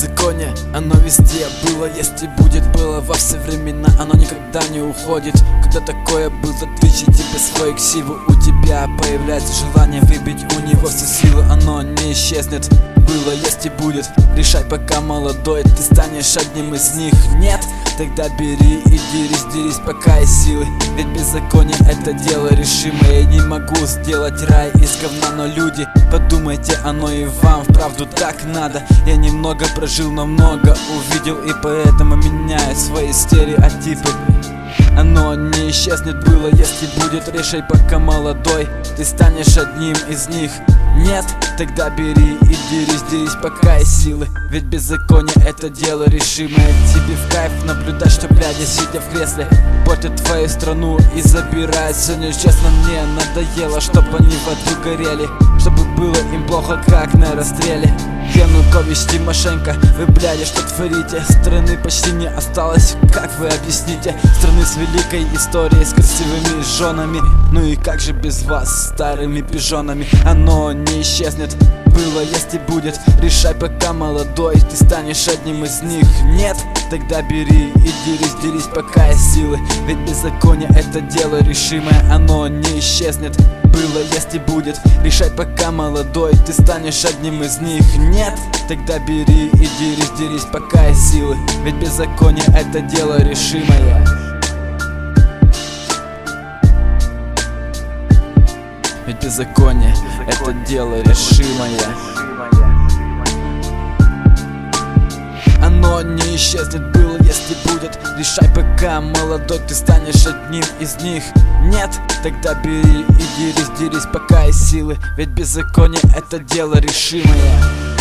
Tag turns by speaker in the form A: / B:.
A: беззаконие, оно везде было, есть и будет, было во все времена, оно никогда не уходит. Когда такое было, отвечи тебе свою ксиву, у тебя появляется желание выбить у него все силы, оно не исчезнет. Было, есть и будет, решай пока молодой, ты станешь одним из них. Нет, тогда бери и дерись, пока есть силы. Ведь беззаконие это дело решимое. Я не могу сделать рай из говна, но люди, подумайте, оно и вам вправду так надо. Я немного прожил, но много увидел, и поэтому меняю свои стереотипы. Оно не исчезнет, было, есть и будет, решай пока молодой, ты станешь одним из них. Нет, тогда бери и дерись, пока есть силы. Ведь беззаконие это дело решимое. Тебе в кайф наблюдать, что глядя, сидя в кресле, портят твою страну и забирают все нечестно. Мне надоело, чтобы они в аду горели, чтобы было им плохо, как на расстреле. Янукович, Тимошенко, вы, бляди, что творите? Страны почти не осталось, как вы объясните? Страны с великой историей, с красивыми женами. Ну и как же без вас, старыми пижонами? Оно не исчезнет, было, есть и будет, решай пока молодой, ты станешь одним из них. Нет, тогда бери и дерись, пока есть силы. Ведь беззаконие это дело решимое, оно не исчезнет, было, есть и будет, решай пока молодой, ты станешь одним из них. Нет, тогда бери и дерись, пока есть силы. Ведь беззаконие это дело решимое. Ведь беззаконие это дело решимое. Оно не исчезнет, было, есть и будет, решай пока молодой, ты станешь одним из них. Нет, тогда бери и дерись, пока есть силы. Ведь беззаконие это дело решимое.